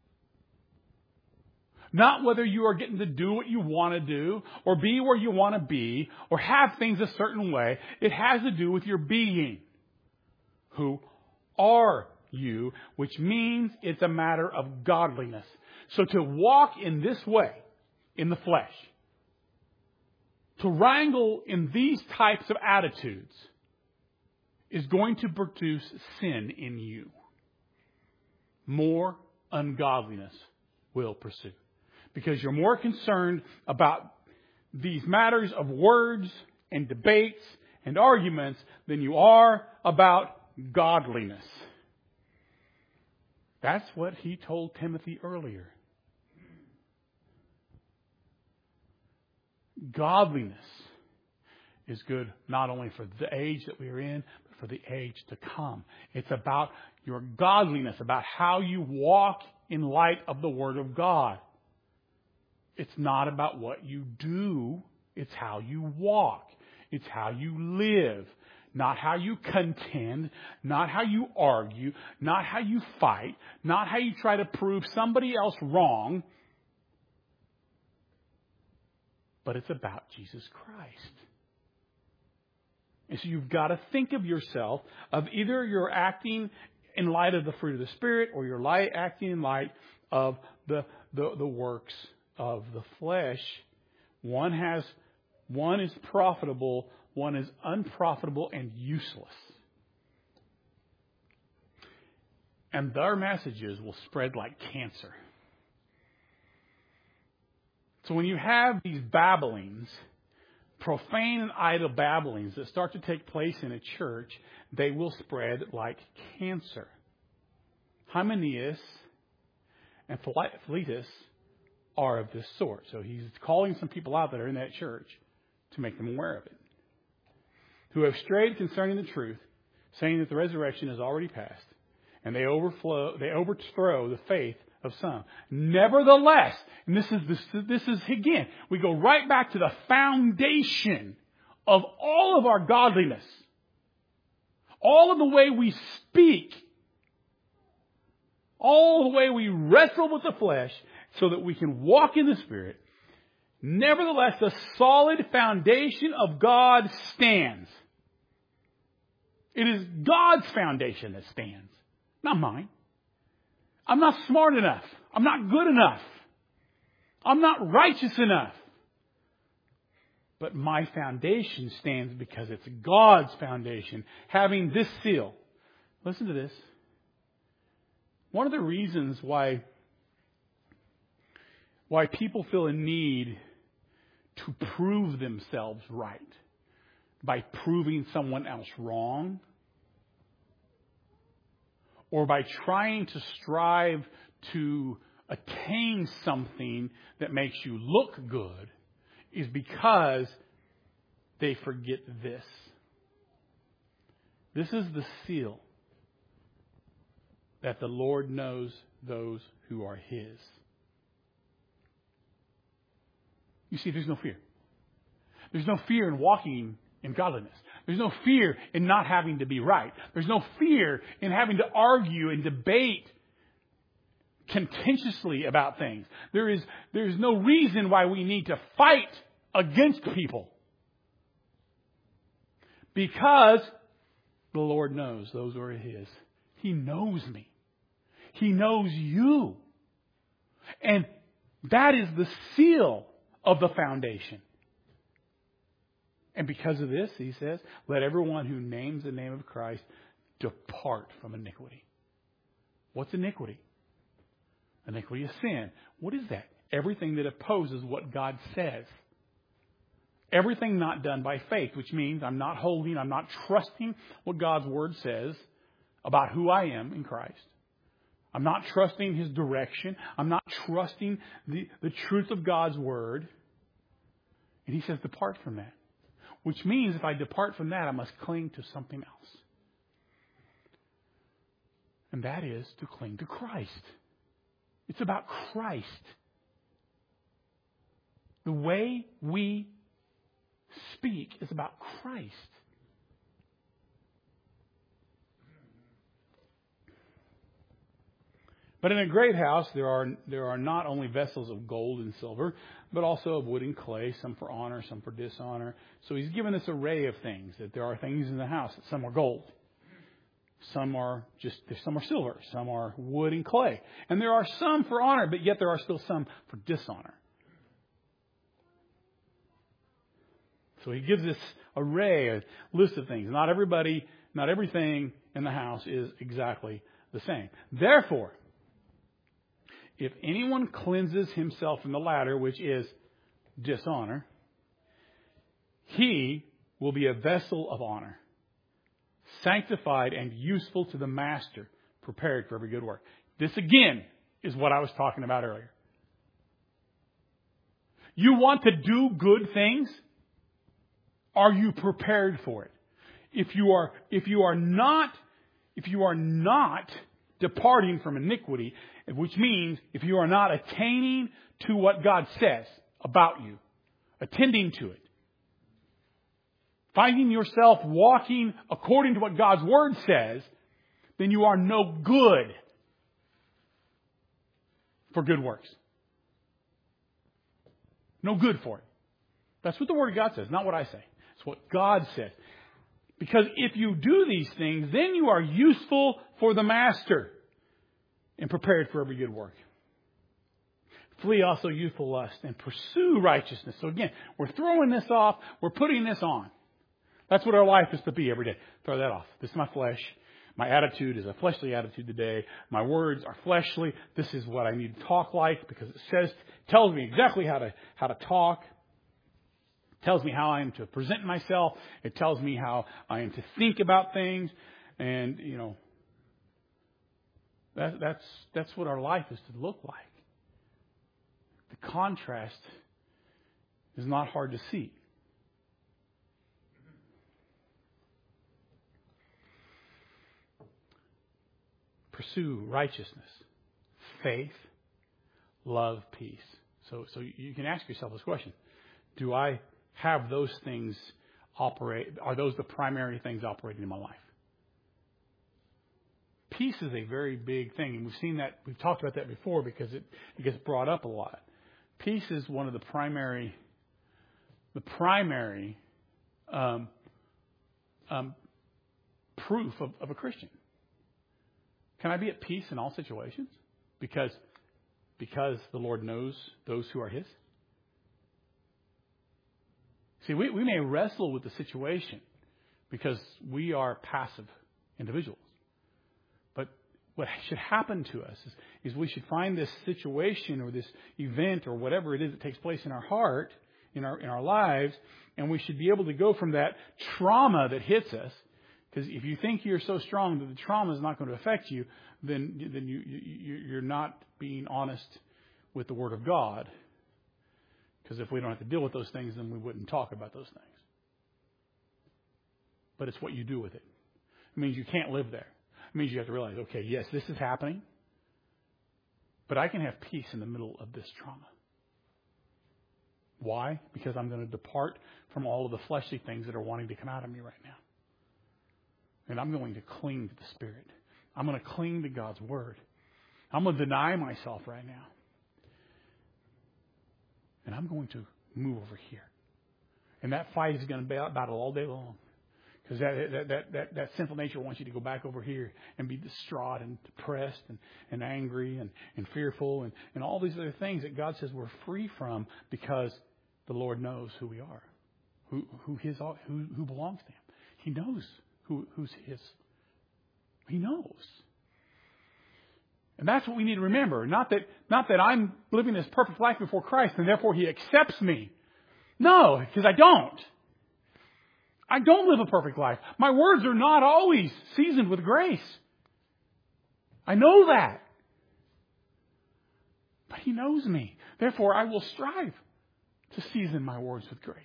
Not whether you are getting to do what you want to do or be where you want to be or have things a certain way. It has to do with your being. Who are you? Which means it's a matter of godliness. So to walk in this way, in the flesh, To wrangle in these types of attitudes is going to produce sin in you. More ungodliness will pursue. Because you're more concerned about these matters of words and debates and arguments than you are about godliness. That's what he told Timothy earlier. Godliness is good not only for the age that we are in, but for the age to come. It's about your godliness, about how you walk in light of the Word of God. It's not about what you do. It's how you walk. It's how you live. Not how you contend. Not how you argue. Not how you fight. Not how you try to prove somebody else wrong. But it's about Jesus Christ. And so you've got to think of yourself of either you're acting in light of the fruit of the Spirit or you're light, acting in light of the, the, the works of the flesh. One has, one is profitable, one is unprofitable and useless. And their messages will spread like cancer. So when you have these babblings, profane and idle babblings that start to take place in a church, they will spread like cancer. Hymenaeus and Philetus are of this sort. So he's calling some people out that are in that church to make them aware of it. Who have strayed concerning the truth, saying that the resurrection is already past, and they overflow, they overthrow the faith of some. Nevertheless, and this is this, this is again, we go right back to the foundation of all of our godliness. All of the way we speak. All the way we wrestle with the flesh so that we can walk in the Spirit. Nevertheless, the solid foundation of God stands. It is God's foundation that stands, not mine. I'm not smart enough. I'm not good enough. I'm not righteous enough. But my foundation stands because it's God's foundation, having this seal. Listen to this. One of the reasons why, why people feel a need to prove themselves right by proving someone else wrong, or by trying to strive to attain something that makes you look good, is because they forget this. This is the seal that the Lord knows those who are His. You see, there's no fear. There's no fear in walking in godliness. There's no fear in not having to be right. There's no fear in having to argue and debate contentiously about things. There is, there's no reason why we need to fight against people. Because the Lord knows those who are His. He knows me. He knows you. And that is the seal of the foundation. And because of this, he says, let everyone who names the name of Christ depart from iniquity. What's iniquity? Iniquity is sin. What is that? Everything that opposes what God says. Everything not done by faith, which means I'm not holding, I'm not trusting what God's Word says about who I am in Christ. I'm not trusting His direction. I'm not trusting the, the truth of God's Word. And he says, depart from that. Which means if I depart from that, I must cling to something else. And that is to cling to Christ. It's about Christ. The way we speak is about Christ. But in a great house, there are there are not only vessels of gold and silver, but also of wood and clay, some for honor, some for dishonor. So he's given this array of things, that there are things in the house that some are gold. Some are just, some are silver, some are wood and clay. And there are some for honor, but yet there are still some for dishonor. So he gives this array, a list of things. Not everybody, not everything in the house is exactly the same. Therefore, if anyone cleanses himself from the latter, which is dishonor, he will be a vessel of honor, sanctified and useful to the master, prepared for every good work. This again is what I was talking about earlier. You want to do good things? Are you prepared for it? If you are, if you are not, if you are not departing from iniquity, which means if you are not attaining to what God says about you, attending to it, finding yourself walking according to what God's Word says, then you are no good for good works. No good for it. That's what the Word of God says, not what I say. It's what God says. Because if you do these things, then you are useful for the master and prepared for every good work. Flee also youthful lust and pursue righteousness. So again, we're throwing this off. We're putting this on. That's what our life is to be every day. Throw that off. This is my flesh. My attitude is a fleshly attitude today. My words are fleshly. This is what I need to talk like because it says, tells me exactly how to, how to talk. It tells me how I am to present myself. It tells me how I am to think about things. And, you know, that, that's, that's what our life is to look like. The contrast is not hard to see. Pursue righteousness, faith, love, peace. So, so you can ask yourself this question. Do I have those things operate? Are those the primary things operating in my life? Peace is a very big thing. And we've seen that, we've talked about that before because it, it gets brought up a lot. Peace is one of the primary, the primary um, um, proof of, of a Christian. Can I be at peace in all situations? Because, because the Lord knows those who are His? See, we, we may wrestle with the situation because we are passive individuals. But what should happen to us is, is we should find this situation or this event or whatever it is that takes place in our heart, in our, in our lives, and we should be able to go from that trauma that hits us. Because if you think you're so strong that the trauma is not going to affect you, then then you, you you're not being honest with the Word of God. Because if we don't have to deal with those things, then we wouldn't talk about those things. But it's what you do with it. It means you can't live there. It means you have to realize, okay, yes, this is happening, but I can have peace in the middle of this trauma. Why? Because I'm going to depart from all of the fleshly things that are wanting to come out of me right now. And I'm going to cling to the Spirit. I'm going to cling to God's Word. I'm going to deny myself right now. And I'm going to move over here. And that fight is going to be a battle all day long. Because that, that, that, that, that sinful nature wants you to go back over here and be distraught and depressed and, and angry and, and fearful and, and all these other things that God says we're free from because the Lord knows who we are, who, who, his, who, who belongs to Him. He knows Who, who's His. He knows. And that's what we need to remember. Not that, not that I'm living this perfect life before Christ and therefore He accepts me. No, because I don't. I don't live a perfect life. My words are not always seasoned with grace. I know that. But He knows me. Therefore, I will strive to season my words with grace.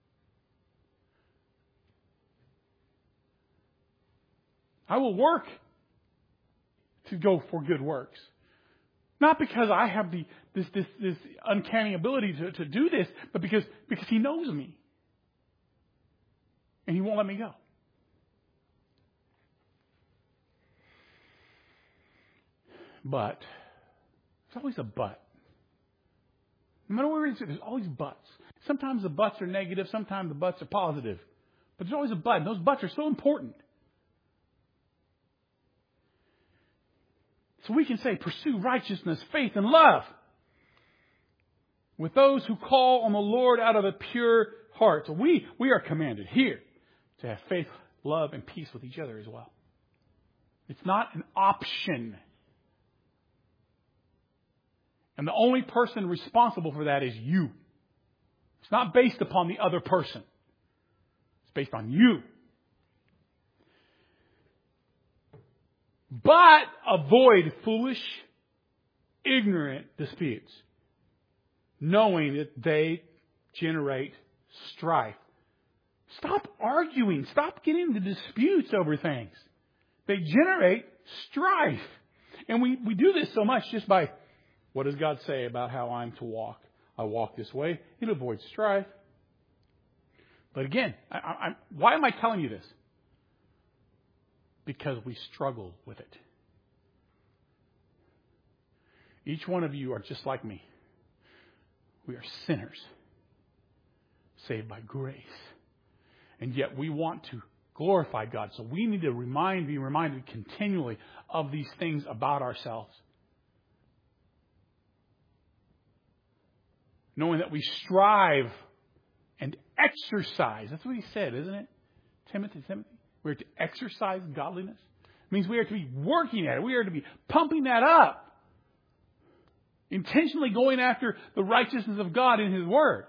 I will work to go for good works. Not because I have the this this, this uncanny ability to, to do this, but because, because He knows me. And He won't let me go. But, there's always a but. No matter where it is, there's always buts. Sometimes the buts are negative, sometimes the buts are positive. But there's always a but. And those buts are so important. So we can say, pursue righteousness, faith, and love with those who call on the Lord out of a pure heart. So we, we are commanded here to have faith, love, and peace with each other as well. It's not an option. And the only person responsible for that is you. It's not based upon the other person. It's based on you. But avoid foolish, ignorant disputes, knowing that they generate strife. Stop arguing. Stop getting into disputes over things. They generate strife. And we, we do this so much just by, what does God say about how I'm to walk? I walk this way. It avoids strife. But again, I, I, why am I telling you this? Because we struggle with it. Each one of you are just like me. We are sinners, saved by grace. And yet we want to glorify God. So we need to remind, be reminded continually of these things about ourselves. Knowing that we strive and exercise. That's what he said, isn't it? Timothy, Timothy. We're to exercise godliness. It means we are to be working at it. We are to be pumping that up. Intentionally going after the righteousness of God in His Word.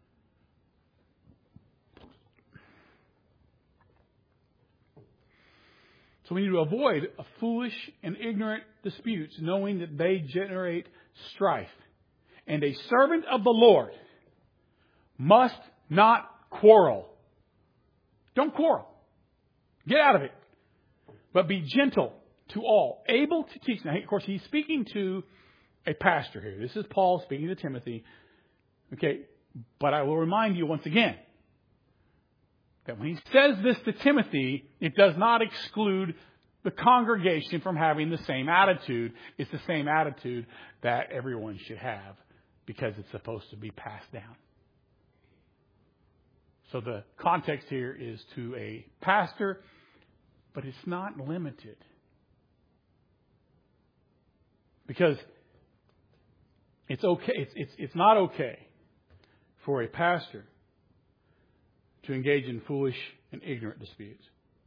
So we need to avoid a foolish and ignorant disputes, knowing that they generate strife. And a servant of the Lord must not quarrel. Don't quarrel. Get out of it. But be gentle to all, able to teach. Now, of course, he's speaking to a pastor here. This is Paul speaking to Timothy. Okay, but I will remind you once again that when he says this to Timothy, it does not exclude the congregation from having the same attitude. It's the same attitude that everyone should have because it's supposed to be passed down. So the context here is to a pastor, but it's not limited. Because it's okay, it's, it's, it's not okay for a pastor to engage in foolish and ignorant disputes.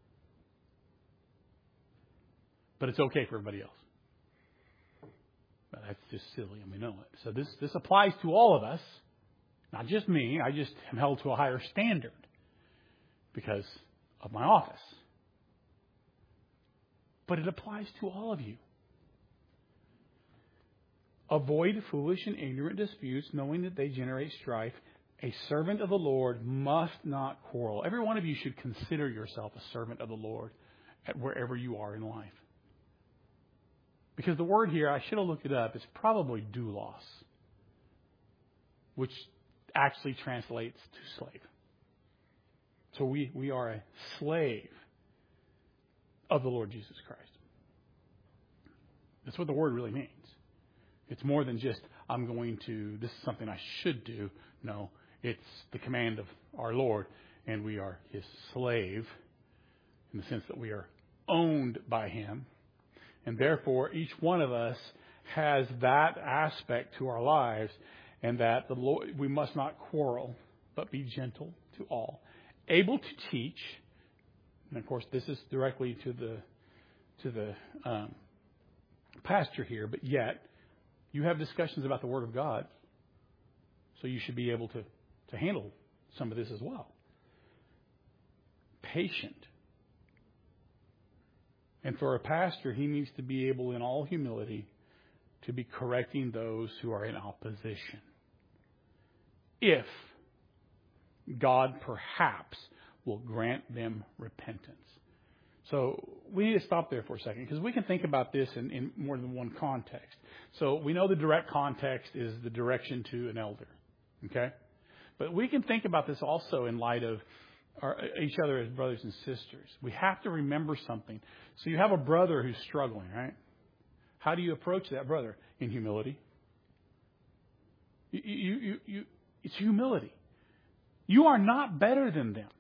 But it's okay for everybody else. Well, that's just silly, and we know it. So this, this applies to all of us, not just me. I just am held to a higher standard because of my office. But it applies to all of you. Avoid foolish and ignorant disputes, knowing that they generate strife. A servant of the Lord must not quarrel. Every one of you should consider yourself a servant of the Lord at wherever you are in life. Because the word here, I should have looked it up, is probably doulos, which actually translates to slave. So we, we are a slave of the Lord Jesus Christ. That's what the word really means. It's more than just, I'm going to, this is something I should do. No, it's the command of our Lord, and we are His slave in the sense that we are owned by Him. And therefore, each one of us has that aspect to our lives, and that the Lord, we must not quarrel, but be gentle to all, able to teach. And of course, this is directly to the to the um, pastor here, but yet you have discussions about the Word of God, so you should be able to, to handle some of this as well. Patient. And for a pastor, he needs to be able, in all humility, to be correcting those who are in opposition. If God perhaps will grant them repentance. So we need to stop there for a second, because we can think about this in, in more than one context. So we know the direct context is the direction to an elder. Okay? But we can think about this also in light of our, each other as brothers and sisters. We have to remember something. So you have a brother who's struggling, right? How do you approach that brother? In humility. You, you, you, you, it's humility. You are not better than them.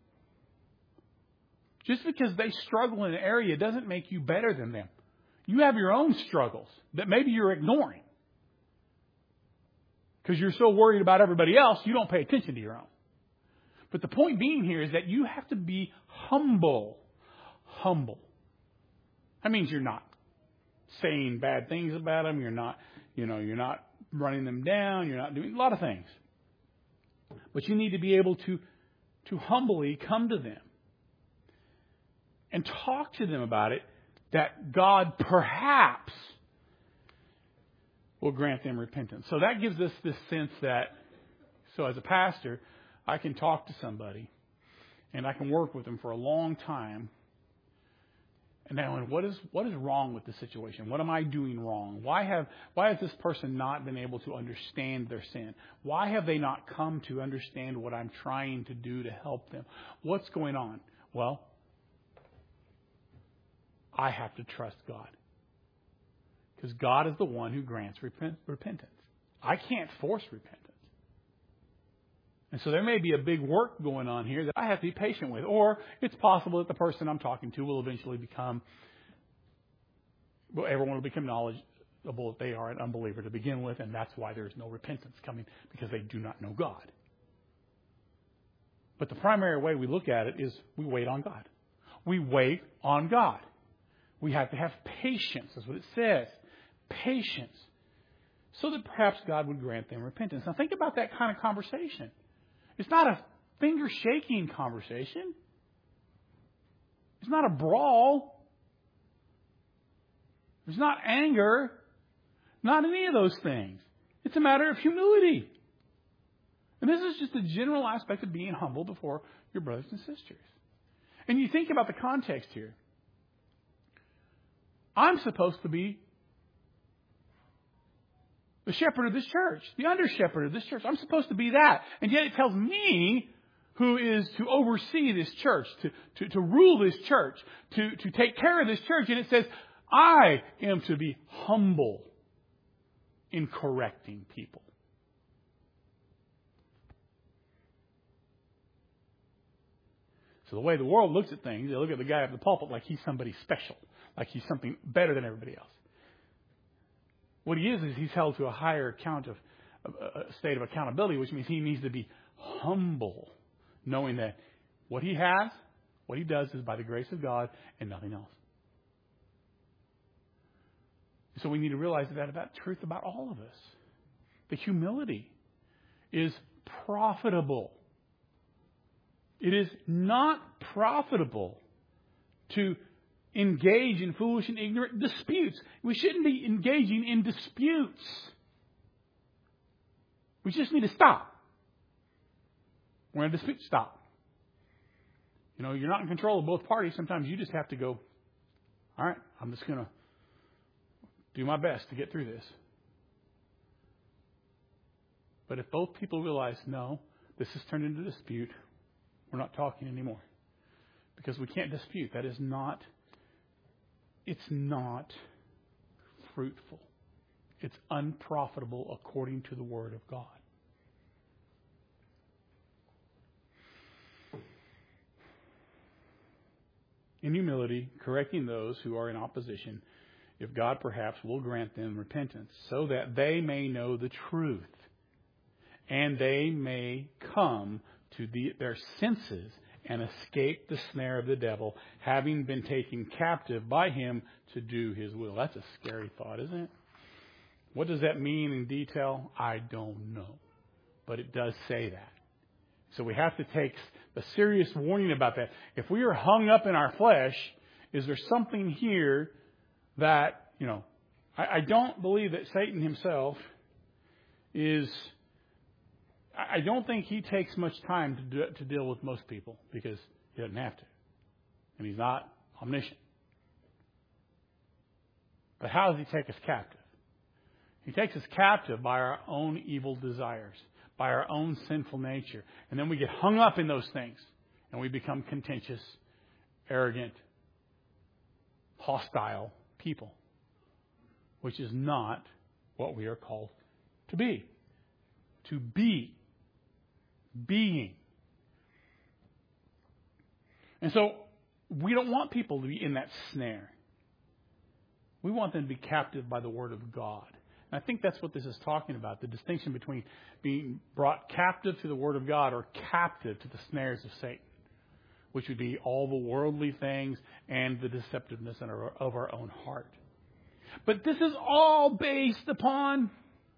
Just because they struggle in an area doesn't make you better than them. You have your own struggles that maybe you're ignoring. Because you're so worried about everybody else, you don't pay attention to your own. But the point being here is that you have to be humble. Humble. That means you're not saying bad things about them. You're not, you know, you're not running them down. You're not doing a lot of things. But you need to be able to, to humbly come to them and talk to them about it, that God perhaps will grant them repentance. So that gives us this sense that, so as a pastor, I can talk to somebody and I can work with them for a long time. And now, what is what is wrong with the situation? What am I doing wrong? Why have why has this person not been able to understand their sin? Why have they not come to understand what I'm trying to do to help them? What's going on? Well, I have to trust God. Because God is the one who grants repent, repentance. I can't force repentance. And so there may be a big work going on here that I have to be patient with. Or it's possible that the person I'm talking to will eventually become, well, everyone will become knowledgeable that they are an unbeliever to begin with, and that's why there's no repentance coming, because they do not know God. But the primary way we look at it is we wait on God. We wait on God. We have to have patience, is what it says. Patience. So that perhaps God would grant them repentance. Now think about that kind of conversation. It's not a finger-shaking conversation. It's not a brawl. There's not anger. Not any of those things. It's a matter of humility. And this is just a general aspect of being humble before your brothers and sisters. And you think about the context here. I'm supposed to be the shepherd of this church, the under-shepherd of this church. I'm supposed to be that. And yet it tells me who is to oversee this church, to, to, to rule this church, to, to take care of this church. And it says, I am to be humble in correcting people. So the way the world looks at things, they look at the guy at the pulpit like he's somebody special, like he's something better than everybody else. What he is is he's held to a higher account of a state of accountability, which means he needs to be humble, knowing that what he has, what he does is by the grace of God and nothing else. So we need to realize that about truth about all of us. The humility is profitable. It is not profitable to engage in foolish and ignorant disputes. We shouldn't be engaging in disputes. We just need to stop. We're in a dispute, stop. You know, you're not in control of both parties. Sometimes you just have to go, all right, I'm just going to do my best to get through this. But if both people realize, no, this has turned into a dispute, we're not talking anymore. Because we can't dispute. That is not, it's not fruitful. It's unprofitable according to the Word of God. In humility, correcting those who are in opposition, if God perhaps will grant them repentance, so that they may know the truth, and they may come to the, their senses and escape the snare of the devil, having been taken captive by him to do his will. That's a scary thought, isn't it? What does that mean in detail? I don't know. But it does say that. So we have to take a serious warning about that. If we are hung up in our flesh, is there something here that, you know, I, I don't believe that Satan himself is... I don't think he takes much time to do, to deal with most people because he doesn't have to. And he's not omniscient. But how does he take us captive? He takes us captive by our own evil desires, by our own sinful nature. And then we get hung up in those things. And we become contentious, arrogant, hostile people. Which is not what we are called to be. To be. Being. And so we don't want people to be in that snare. We want them to be captive by the Word of God. And I think that's what this is talking about, the distinction between being brought captive to the Word of God or captive to the snares of Satan, which would be all the worldly things and the deceptiveness in our, of our own heart. But this is all based upon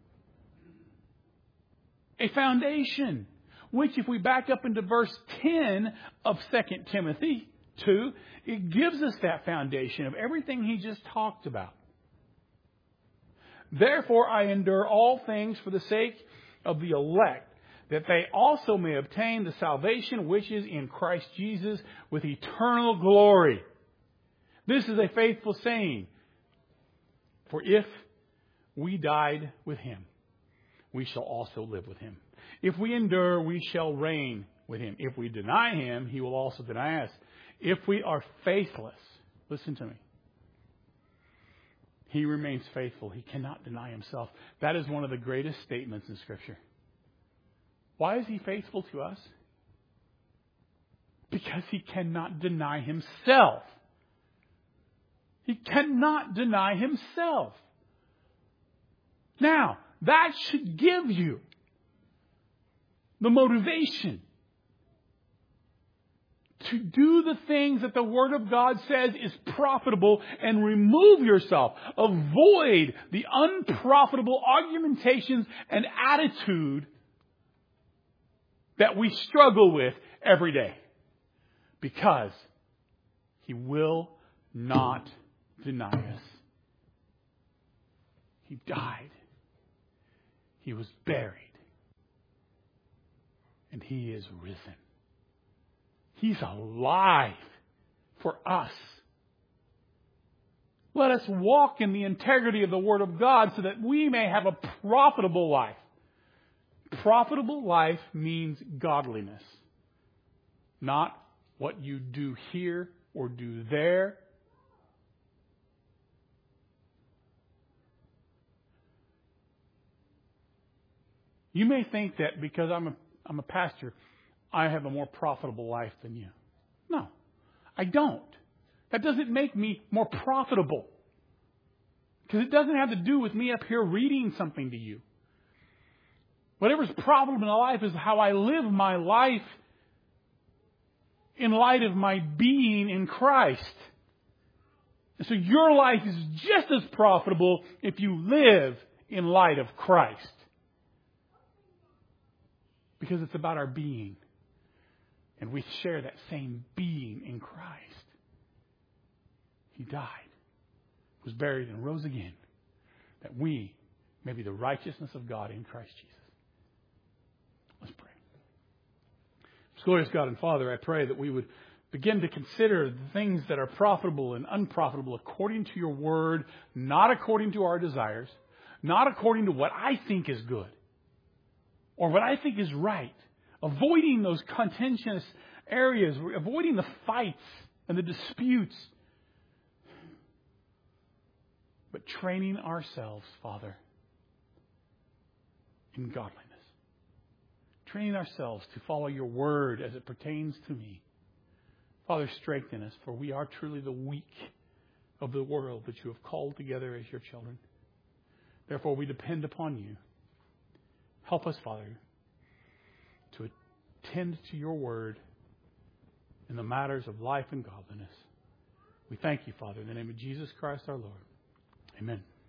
a foundation, which if we back up into verse ten of Second Timothy two, it gives us that foundation of everything he just talked about. Therefore I endure all things for the sake of the elect, that they also may obtain the salvation which is in Christ Jesus with eternal glory. This is a faithful saying. For if we died with him, we shall also live with him. If we endure, we shall reign with him. If we deny him, he will also deny us. If we are faithless, listen to me, he remains faithful. He cannot deny himself. That is one of the greatest statements in Scripture. Why is he faithful to us? Because he cannot deny himself. He cannot deny himself. Now, that should give you the motivation to do the things that the Word of God says is profitable and remove yourself. Avoid the unprofitable argumentations and attitude that we struggle with every day. Because he will not deny us. He died. He was buried. And he is risen. He's alive for us. Let us walk in the integrity of the Word of God so that we may have a profitable life. Profitable life means godliness. Not what you do here or do there. You may think that because I'm a, I'm a pastor, I have a more profitable life than you. No, I don't. That doesn't make me more profitable. Because it doesn't have to do with me up here reading something to you. Whatever's profitable in my life is how I live my life in light of my being in Christ. And so your life is just as profitable if you live in light of Christ. Because it's about our being. And we share that same being in Christ. He died, was buried, and rose again, that we may be the righteousness of God in Christ Jesus. Let's pray. Glorious God and Father, I pray that we would begin to consider the things that are profitable and unprofitable according to your word, not according to our desires, not according to what I think is good or what I think is right. Avoiding those contentious areas, avoiding the fights and the disputes, but training ourselves, Father, in godliness. Training ourselves to follow your word as it pertains to me. Father, strengthen us, for we are truly the weak of the world that you have called together as your children. Therefore, we depend upon you. Help us, Father, to attend to your word in the matters of life and godliness. We thank you, Father, in the name of Jesus Christ our Lord. Amen.